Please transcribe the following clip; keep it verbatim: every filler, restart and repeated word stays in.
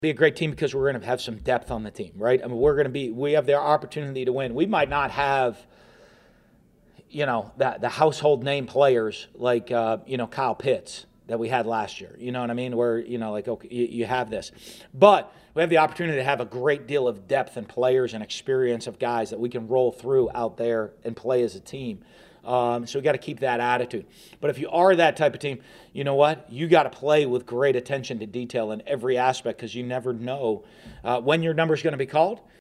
be a great team because we're going to have some depth on the team, right? I mean, we're going to be, we have the opportunity to win. We might not have, you know, the, the household name players like, uh, you know, Kyle Pitts that we had last year. You know what I mean? Where, you know, like, okay, you, you have this. But we have the opportunity to have a great deal of depth and players and experience of guys that we can roll through out there and play as a team. Um, so we got to keep that attitude. But if you are that type of team, you know what? You got to play with great attention to detail in every aspect because you never know uh, when your number is going to be called.